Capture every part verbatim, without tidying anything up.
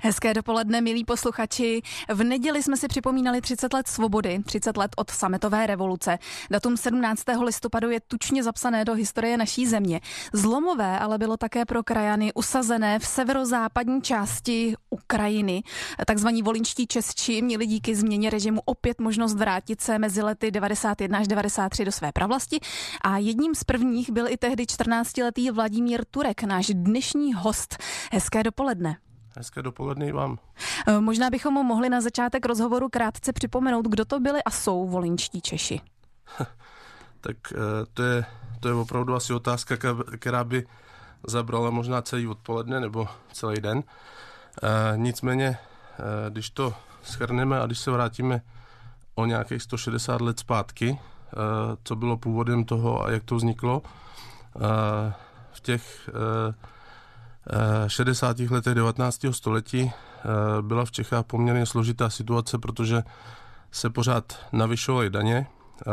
Hezké dopoledne, milí posluchači. V neděli jsme si připomínali třicet let svobody, třicet let od sametové revoluce. Datum sedmnáctého listopadu je tučně zapsané do historie naší země. Zlomové ale bylo také pro krajany usazené v severozápadní části Ukrajiny. Takzvaní volyňští Česči měli díky změně režimu opět možnost vrátit se mezi lety devadesát jedna až devadesát tři do své pravlasti. A jedním z prvních byl i tehdy čtrnáctiletý Vladimír Turek, náš dnešní host. Hezké dopoledne. Hezké dopoledne i vám. Možná bychom mu mohli na začátek rozhovoru krátce připomenout, kdo to byli a jsou volyňští Češi. Tak to je, to je opravdu asi otázka, která by zabrala možná celý odpoledne nebo celý den. Nicméně, když to shrneme a když se vrátíme o nějakých sto šedesát let zpátky, co bylo původem toho a jak to vzniklo, v těch šedesátých letech devatenáctého století byla v Čechách poměrně složitá situace, protože se pořád navyšovaly daně.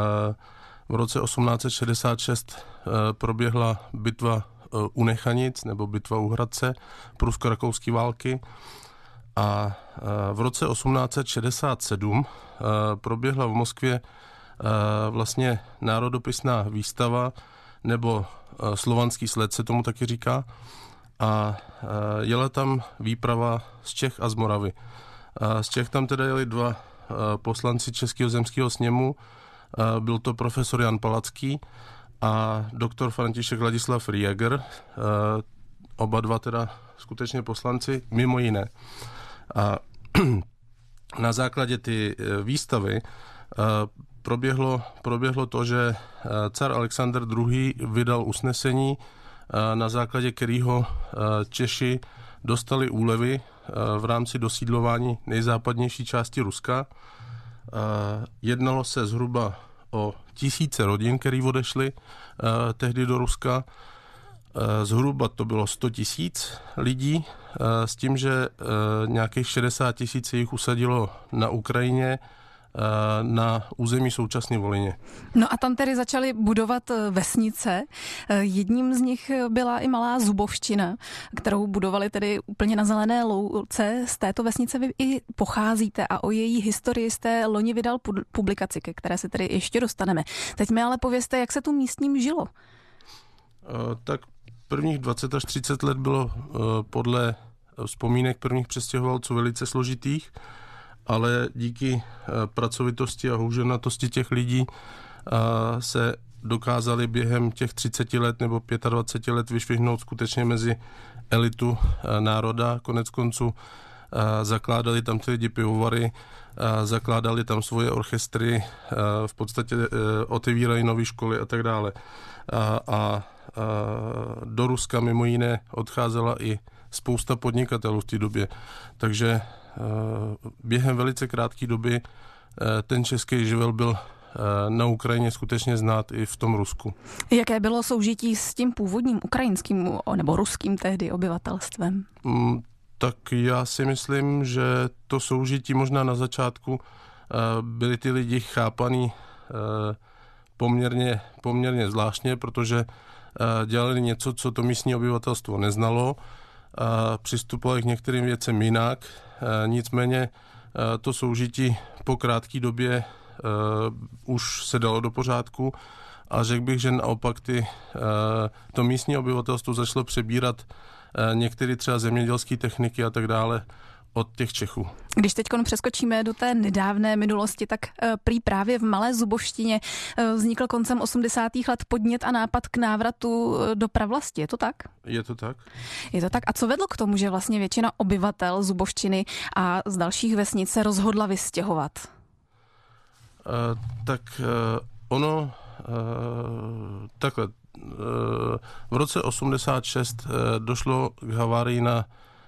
V roce osmnáct set šedesát šest proběhla bitva u Nechanic nebo bitva u Hradce, prusko-rakouské války. A v roce osmnáct set šedesát sedm proběhla v Moskvě vlastně národopisná výstava, nebo slovanský sled se tomu taky říká, a jela tam výprava z Čech a z Moravy. A z Čech tam teda jeli dva poslanci Českého zemského sněmu, byl to profesor Jan Palacký a doktor František Ladislav Rieger, oba dva teda skutečně poslanci, mimo jiné. A na základě ty výstavy proběhlo, proběhlo to, že car Alexander druhý. vydal usnesení, na základě kterého Češi dostali úlevy v rámci dosídlování nejzápadnější části Ruska. Jednalo se zhruba o tisíce rodin, které odešly tehdy do Ruska. Zhruba to bylo sto tisíc lidí, s tím, že nějakých šedesát tisíc jich usadilo na Ukrajině, na území současné Volyně. No a tam tedy začali budovat vesnice. Jedním z nich byla i malá Zubovština, kterou budovali tedy úplně na zelené louce. Z této vesnice vy i pocházíte a o její historii jste loni vydal publikaci, ke které se tedy ještě dostaneme. Teď mi ale povězte, jak se tu místním žilo. Tak prvních dvacet až třicet let bylo podle vzpomínek prvních přestěhovalců velice složitých, ale díky pracovitosti a houževnatosti těch lidí se dokázali během těch třiceti let nebo dvaceti pěti let vyšvihnout skutečně mezi elitu národa. Konec konců zakládali tam ty lidi pivovary, zakládali tam svoje orchestry, v podstatě otevírali nové školy a tak dále. A, a do Ruska mimo jiné odcházela i spousta podnikatelů v té době. Takže během velice krátké doby ten český živel byl na Ukrajině skutečně znát i v tom Rusku. Jaké bylo soužití s tím původním ukrajinským nebo ruským tehdy obyvatelstvem? Tak já si myslím, že to soužití možná na začátku byli ty lidi chápaný poměrně, poměrně zvláštně, protože dělali něco, co to místní obyvatelstvo neznalo, přistupovali k některým věcem jinak, nicméně to soužití po krátké době už se dalo do pořádku a řekl bych, že naopak ty, to místní obyvatelstvo začalo přebírat některé třeba zemědělské techniky a tak dále od těch Čechů. Když teď přeskočíme do té nedávné minulosti, tak prý právě v Malé Zubovštině vznikl koncem osmdesátých let podnět a nápad k návratu do pravlasti. Je to tak? Je to tak. Je to tak. A co vedlo k tomu, že vlastně většina obyvatel Zubovštiny a z dalších vesnic se rozhodla vystěhovat? Uh, tak uh, ono uh, takhle. Uh, v roce osmdesát šest uh, došlo k havárii na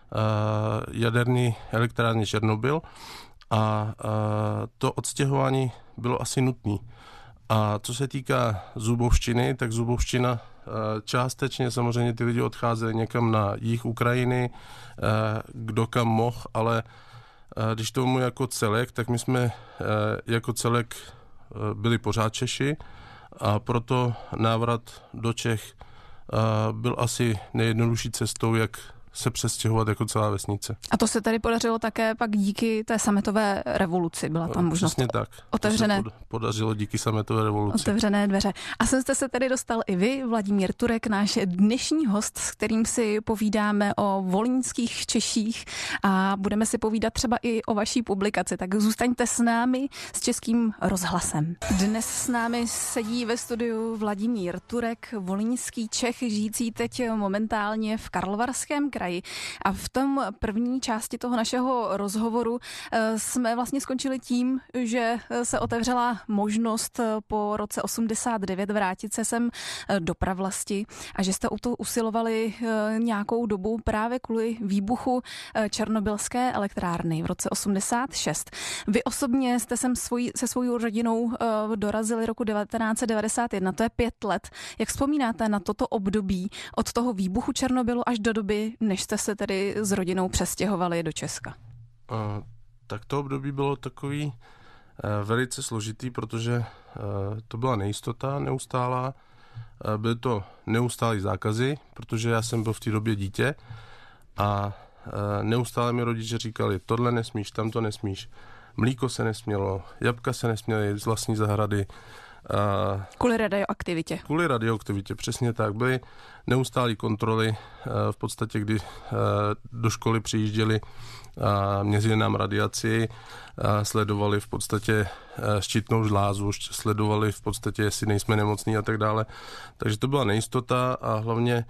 jaderný elektrárny Černobyl a to odstěhování bylo asi nutné. A co se týká Zubovštiny, tak Zubovština částečně samozřejmě ty lidi odcházeli někam na jih Ukrajiny, kdo kam mohl, ale když tomu jako celek, tak my jsme jako celek byli pořád Češi a proto návrat do Čech byl asi nejjednodušší cestou, jak se přestěhovat jako celá vesnice. A to se tady podařilo také pak díky té sametové revoluci. Byla tam možnost Přesně tak. otevřené, to se podařilo díky sametové revoluci. Otevřené dveře. A sem jste se tedy dostal i vy, Vladimír Turek, náš dnešní host, s kterým si povídáme o volyňských Češích a budeme si povídat třeba i o vaší publikaci. Tak zůstaňte s námi, s Českým rozhlasem. Dnes s námi sedí ve studiu Vladimír Turek, volyňský Čech, žijící teď momentálně v Karlovarském kraji. A v tom první části toho našeho rozhovoru jsme vlastně skončili tím, že se otevřela možnost po roce osmdesát devět vrátit se sem do pravlasti a že jste o to usilovali nějakou dobu právě kvůli výbuchu černobylské elektrárny v roce osmdesát šest. Vy osobně jste sem svojí, se svou rodinou dorazili roku devatenáct set devadesát jedna, to je pět let. Jak vzpomínáte na toto období od toho výbuchu Černobylu až do doby, než jste se tedy s rodinou přestěhovali do Česka? Uh, tak to období bylo takový uh, velice složitý, protože uh, to byla nejistota neustálá. Uh, byly to neustálý zákazy, protože já jsem byl v té době dítě a uh, neustále mi rodiče říkali, tohle nesmíš, tamto nesmíš. Mlíko se nesmělo, jabka se nesměly z vlastní zahrady. Uh, kvůli radioaktivitě. Kvůli radioaktivitě, přesně tak. Byly neustálé kontroly, uh, v podstatě, kdy uh, do školy přijížděli a měřili nám radiaci, a sledovali v podstatě štítnou žlázu, sledovali v podstatě, jestli nejsme nemocní a tak dále. Takže to byla nejistota a hlavně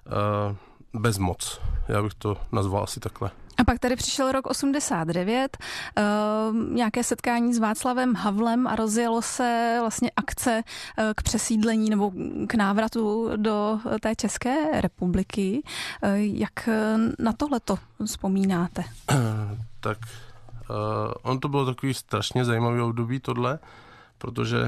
uh, bezmoc. Já bych to nazval asi takhle. A pak tady přišel rok osmdesát devět, uh, nějaké setkání s Václavem Havlem a rozjelo se vlastně akce uh, k přesídlení nebo k návratu do té České republiky. Uh, jak na tohleto vzpomínáte? Tak uh, on to bylo takový strašně zajímavý období tohle, protože uh,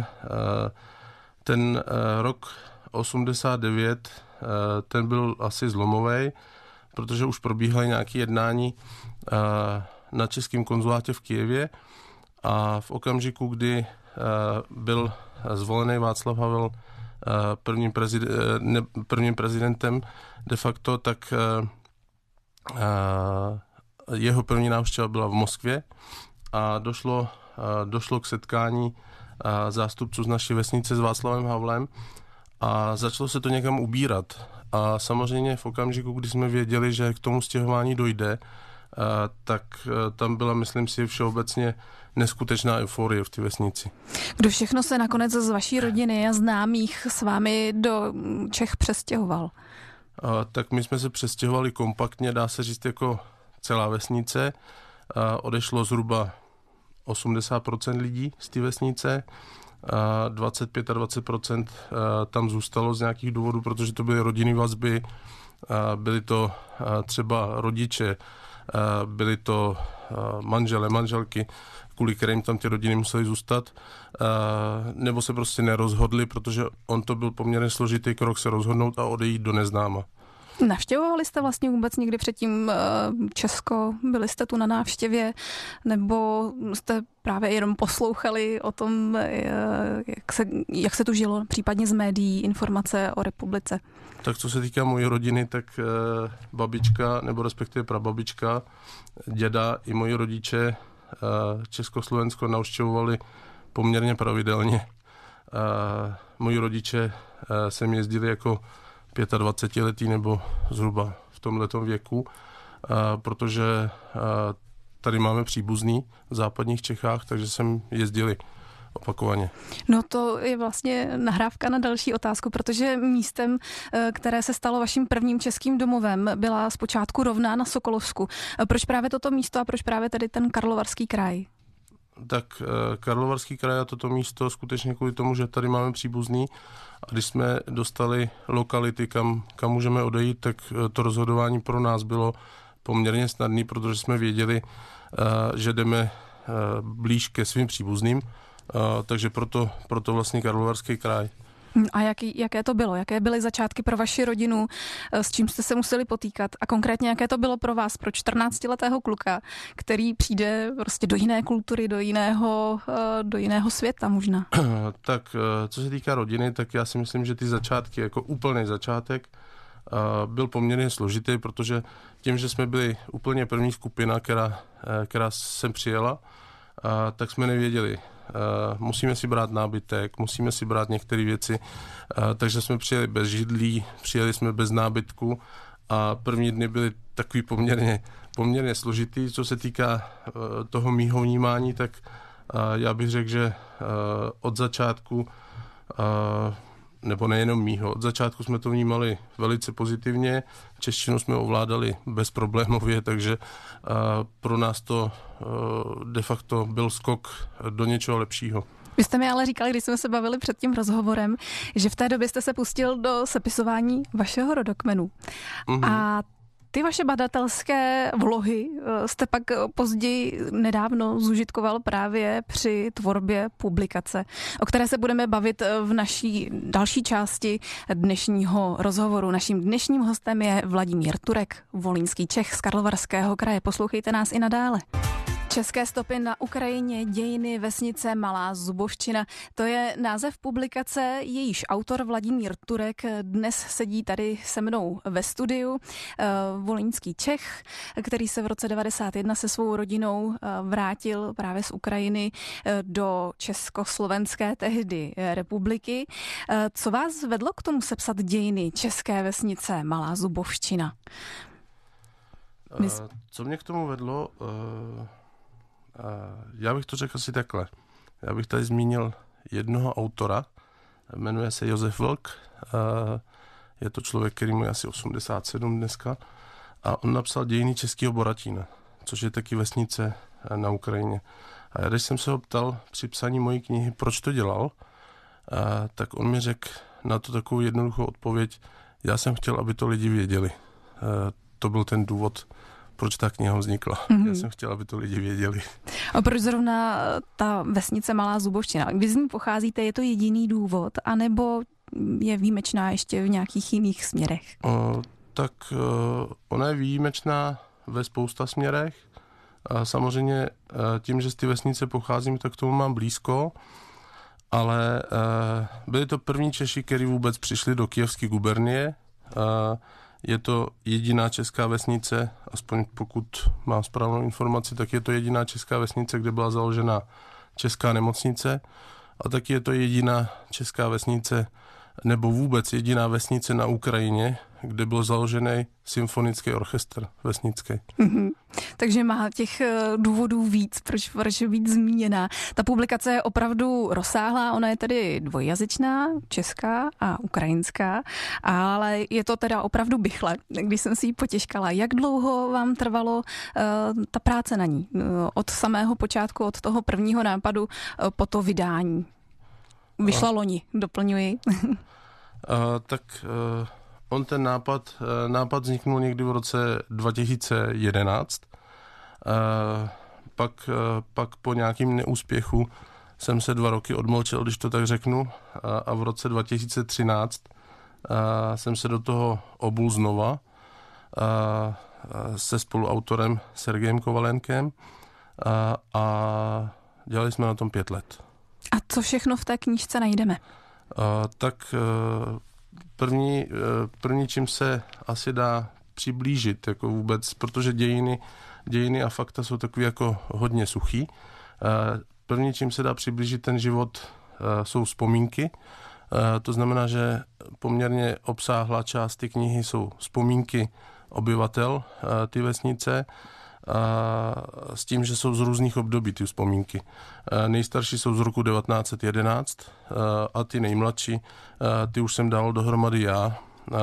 ten uh, rok osmdesát devět, uh, ten byl asi zlomový, protože už probíhaly nějaké jednání uh, na českém konzulátě v Kyjevě a v okamžiku, kdy uh, byl zvolený Václav Havel uh, prvním, prezid, uh, ne, prvním prezidentem de facto, tak uh, uh, jeho první návštěva byla v Moskvě a došlo, uh, došlo k setkání uh, zástupců z naší vesnice s Václavem Havlem a začalo se to někam ubírat. A samozřejmě v okamžiku, kdy jsme věděli, že k tomu stěhování dojde, tak tam byla, myslím si, všeobecně neskutečná euforie v té vesnici. Kdo všechno se nakonec z vaší rodiny a známých s vámi do Čech přestěhoval? A, tak my jsme se přestěhovali kompaktně, dá se říct, jako celá vesnice. A odešlo zhruba osmdesát procent lidí z té vesnice. A dvacet pět a dvacet procent tam zůstalo z nějakých důvodů, protože to byly rodinné vazby, byly to třeba rodiče, byly to manžele, manželky, kvůli kterým tam ty rodiny musely zůstat, nebo se prostě nerozhodli, protože on to byl poměrně složitý krok se rozhodnout a odejít do neznáma. Navštěvovali jste vlastně vůbec někdy předtím Česko? Byli jste tu na návštěvě? Nebo jste právě jenom poslouchali o tom, jak se, jak se tu žilo, případně z médií, informace o republice? Tak co se týká mojí rodiny, tak babička, nebo respektive prababička, děda i moji rodiče Československo navštěvovali poměrně pravidelně. Moji rodiče sem jezdili jako dvacetiletí nebo zhruba v tomhletom věku, a protože a tady máme příbuzný v západních Čechách, takže jsem jezdili opakovaně. No to je vlastně nahrávka na další otázku, protože místem, které se stalo vaším prvním českým domovem, byla zpočátku Rovná na Sokolovsku. Proč právě toto místo a proč právě tedy ten Karlovarský kraj? Tak Karlovarský kraj a toto místo skutečně kvůli tomu, že tady máme příbuzný a když jsme dostali lokality, kam, kam můžeme odejít, tak to rozhodování pro nás bylo poměrně snadné, protože jsme věděli, že jdeme blíž ke svým příbuzným, takže proto, proto vlastně Karlovarský kraj. A jaký, jaké to bylo? Jaké byly začátky pro vaši rodinu? S čím jste se museli potýkat? A konkrétně, jaké to bylo pro vás, pro čtrnáctiletého kluka, který přijde prostě do jiné kultury, do jiného, do jiného světa možná? Tak co se týká rodiny, tak já si myslím, že ty začátky, jako úplný začátek, byl poměrně složitý, protože tím, že jsme byli úplně první skupina, která, která sem přijela, tak jsme nevěděli. Musíme si brát nábytek, musíme si brát některé věci, takže jsme přijeli bez židlí, přijeli jsme bez nábytku a první dny byly takový poměrně, poměrně složitý. Co se týká toho mýho vnímání, tak já bych řekl, že od začátku, nebo nejenom mýho, od začátku jsme to vnímali velice pozitivně, češtinu jsme ovládali bezproblémově, takže pro nás to de facto byl skok do něčeho lepšího. Vy jste mi ale říkali, když jsme se bavili před tím rozhovorem, že v té době jste se pustil do sepisování vašeho rodokmenu. Mm-hmm. A ty vaše badatelské vlohy jste pak později nedávno zužitkoval právě při tvorbě publikace, o které se budeme bavit v naší další části dnešního rozhovoru. Naším dnešním hostem je Vladimír Turek, volynský Čech z Karlovarského kraje. Poslouchejte nás i nadále. České stopy na Ukrajině, dějiny vesnice Malá Zubovština. To je název publikace, jejíž autor Vladimír Turek dnes sedí tady se mnou ve studiu. Volynský Čech, který se v roce devadesát jedna se svou rodinou vrátil právě z Ukrajiny do československé tehdy republiky. Co vás vedlo k tomu sepsat dějiny české vesnice Malá Zubovština? Co mě k tomu vedlo? Já bych to řekl asi takhle. Já bych tady zmínil jednoho autora, jmenuje se Josef Vlk, je to člověk, který mu je asi osmdesát sedm dneska a on napsal Dějiny Českého Boratína, což je taky vesnice na Ukrajině. A já když jsem se ho ptal při psaní mojí knihy, proč to dělal, tak on mi řekl na to takovou jednoduchou odpověď, já jsem chtěl, aby to lidi věděli. To byl ten důvod, proč ta kniha vznikla. Mm-hmm. Já jsem chtěla, aby to lidi věděli. A proč zrovna ta vesnice Malá Zubovština? Vy z ní pocházíte, je to jediný důvod, anebo je výjimečná ještě v nějakých jiných směrech? O, tak o, ona je výjimečná ve spousta směrech. A samozřejmě tím, že z ty vesnice pocházím, tak k tomu mám blízko, ale e, byli to první Češi, kteří vůbec přišli do Kyjevské gubernie. E, Je to jediná česká vesnice, aspoň pokud mám správnou informaci, tak je to jediná česká vesnice, kde byla založena česká nemocnice a taky je to jediná česká vesnice, nebo vůbec jediná vesnice na Ukrajině, kde byl založený symfonický orchestr vesnický. Mm-hmm. Takže má těch důvodů víc, proč, proč být zmíněná. Ta publikace je opravdu rozsáhlá, ona je tedy dvojjazyčná, česká a ukrajinská, ale je to teda opravdu bychle, když jsem si ji potěškala. Jak dlouho vám trvalo uh, ta práce na ní? Uh, od samého počátku, od toho prvního nápadu uh, po to vydání? Vyšla loni, doplňuji. uh, tak... Uh... On ten nápad, nápad vzniknul někdy v roce dva tisíce jedenáct. Pak, pak po nějakým neúspěchu jsem se dva roky odmlčel, když to tak řeknu. A v roce dva tisíce třináct jsem se do toho obul znova se spoluautorem Sergejem Kovalenkem a dělali jsme na tom pět let. A co všechno v té knížce najdeme? Tak... První, první, čím se asi dá přiblížit jako vůbec, protože dějiny, dějiny a fakta jsou takový jako hodně suchý. První, čím se dá přiblížit ten život, jsou vzpomínky. To znamená, že poměrně obsáhlá část ty knihy jsou vzpomínky obyvatel ty vesnice, a s tím, že jsou z různých období ty vzpomínky. Nejstarší jsou z roku devatenáct set jedenáct a ty nejmladší, ty už jsem dal dohromady já.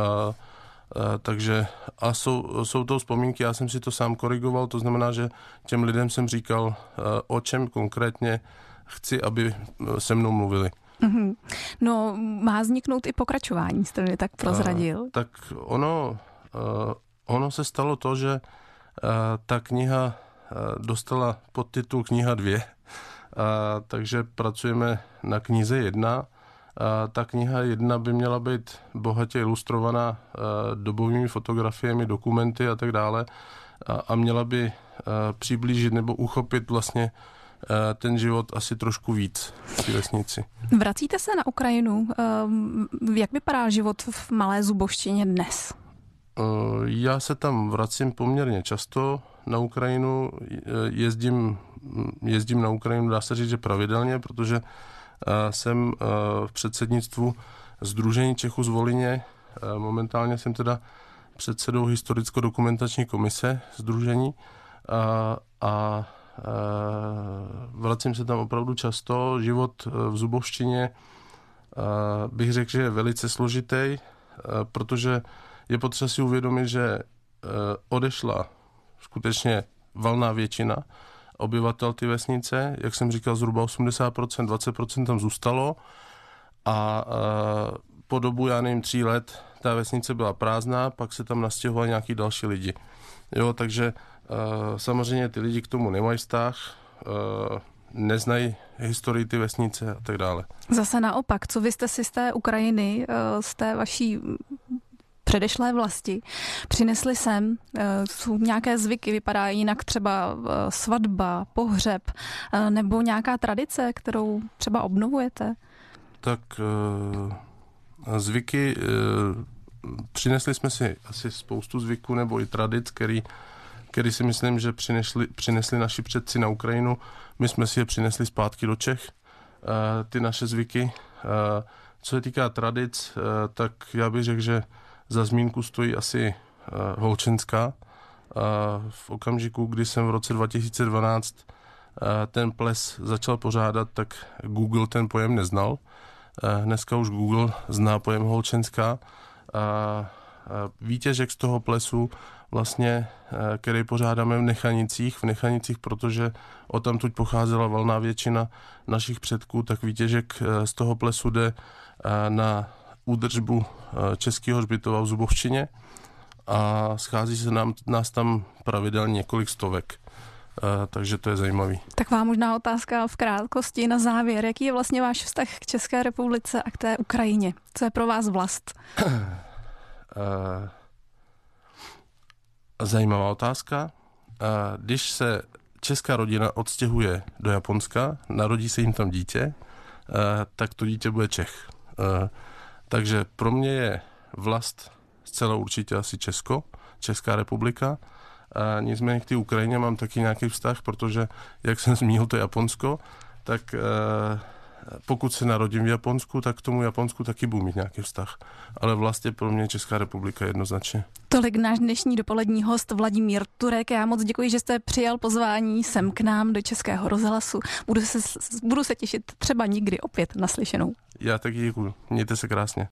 Takže a jsou, jsou to vzpomínky, já jsem si to sám korigoval, to znamená, že těm lidem jsem říkal, o čem konkrétně chci, aby se mnou mluvili. Mm-hmm. No, má vzniknout i pokračování, jste mi tak prozradil. Tak ono, ono se stalo to, že ta kniha dostala podtitul Kniha dvě, takže pracujeme na knize jedna. Ta kniha jedna by měla být bohatě ilustrovaná dobovými fotografiemi, dokumenty a tak dále a měla by přiblížit nebo uchopit vlastně ten život asi trošku víc v té vesnici. Vracíte se na Ukrajinu. Jak vypadá život v Malé Zubovštině dnes? Já se tam vracím poměrně často na Ukrajinu, jezdím, jezdím na Ukrajinu, dá se říct, že pravidelně, protože jsem v předsednictvu Sdružení Čechů z Volyně, momentálně jsem teda předsedou historicko-dokumentační komise sdružení a, a vracím se tam opravdu často. Život v Zubovštině bych řekl, že je velice složitý, protože je potřeba si uvědomit, že odešla skutečně valná většina obyvatel ty vesnice, jak jsem říkal, zhruba osmdesát procent, dvacet procent tam zůstalo a po dobu, já nevím, tří let ta vesnice byla prázdná, pak se tam nastěhovali nějaký další lidi. Jo, takže samozřejmě ty lidi k tomu nemají vztah, neznají historii ty vesnice a tak dále. Zase naopak, co vy jste si z té Ukrajiny, z té vaší předešlé vlasti přinesli sem? Jsou nějaké zvyky, vypadá jinak třeba svatba, pohřeb nebo nějaká tradice, kterou třeba obnovujete? Tak zvyky, přinesli jsme si asi spoustu zvyků nebo i tradic, který, který si myslím, že přinesli, přinesli naši předci na Ukrajinu. My jsme si je přinesli zpátky do Čech, ty naše zvyky. Co se týká tradic, tak já bych řekl, že za zmínku stojí asi holčenská. V okamžiku, kdy jsem v roce dva tisíce dvanáct ten ples začal pořádat, tak Google ten pojem neznal. Dneska už Google zná pojem holčenská. Výtěžek z toho plesu, vlastně, který pořádáme v Nechanicích, v Nechanicích, protože odtamtud pocházela valná většina našich předků, tak výtěžek z toho plesu jde na údržbu Českého hřbitova v Zubovštině a schází se nám, nás tam pravidelně několik stovek. Uh, takže to je zajímavý. Tak vám možná otázka v krátkosti na závěr. Jaký je vlastně váš vztah k České republice a k té Ukrajině? Co je pro vás vlast? Uh, zajímavá otázka. Uh, když se česká rodina odstěhuje do Japonska, narodí se jim tam dítě, uh, tak to dítě bude Čech. Uh, takže pro mě je vlast zcela určitě asi Česko, Česká republika. A nicméně k té Ukrajině mám taky nějaký vztah, protože, jak jsem zmínil to Japonsko, tak e, pokud se narodím v Japonsku, tak k tomu Japonsku taky budu mít nějaký vztah. Ale vlastně pro mě Česká republika jednoznačně. Tolik náš dnešní dopolední host Vladimír Turek. Já moc děkuji, že jste přijal pozvání sem k nám do Českého rozhlasu. Budu se, budu se těšit třeba někdy opět naslyšenou. Já taky děkuji. Mějte se krásně.